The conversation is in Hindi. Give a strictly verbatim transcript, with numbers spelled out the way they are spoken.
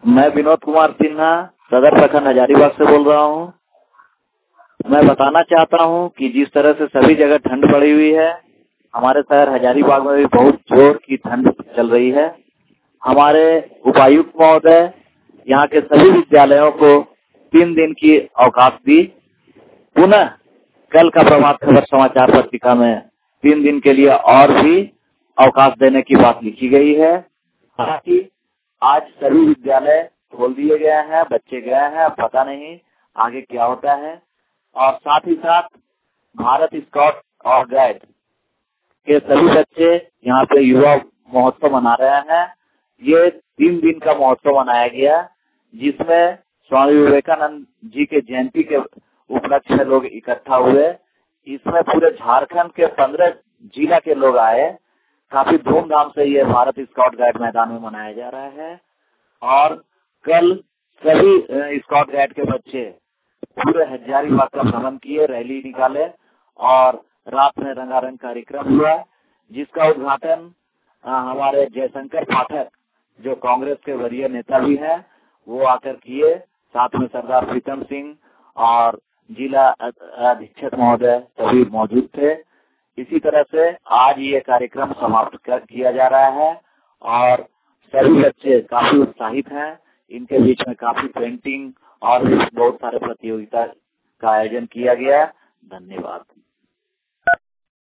मैं विनोद कुमार सिन्हा सदर प्रखंड हजारीबाग से बोल रहा हूँ। मैं बताना चाहता हूँ कि जिस तरह से सभी जगह ठंड बढ़ी हुई है, हमारे शहर हजारीबाग में भी बहुत जोर की ठंड चल रही है। हमारे उपायुक्त महोदय यहाँ के सभी विद्यालयों को तीन दिन की अवकाश दी। पुनः कल का प्रभात खबर समाचार पत्रिका में तीन दिन के लिए और भी अवकाश देने की बात लिखी गई है। हालांकि आज सभी विद्यालय खोल दिए गए हैं, बच्चे गए हैं, पता नहीं आगे क्या होता है। और साथ ही साथ भारत स्काउट और गाइड के सभी बच्चे यहाँ पे युवा महोत्सव मना रहे हैं। ये तीन दिन का महोत्सव मनाया गया, जिसमें स्वामी विवेकानंद जी के जयंती के उपलक्ष्य में लोग इकट्ठा हुए। इसमें पूरे झारखंड के पंद्रह जिला के लोग आए। काफी धूमधाम से ये भारत स्काउट गाइड मैदान में मनाया जा रहा है। और कल सभी स्काउट गाइड के बच्चे पूरे हजारीबाग का भ्रमण किए, रैली निकाले और रात में रंगारंग कार्यक्रम हुआ, जिसका उद्घाटन हमारे जयशंकर पाठक जो कांग्रेस के वरीय नेता भी हैं वो आकर किए। साथ में सरदार प्रीतम सिंह और जिला अधीक्षक महोदय सभी मौजूद थे। इसी तरह से आज ये कार्यक्रम समाप्त कर किया जा रहा है और सभी बच्चे काफी उत्साहित हैं। इनके बीच में काफी पेंटिंग और बहुत सारे प्रतियोगिता का आयोजन किया गया। धन्यवाद।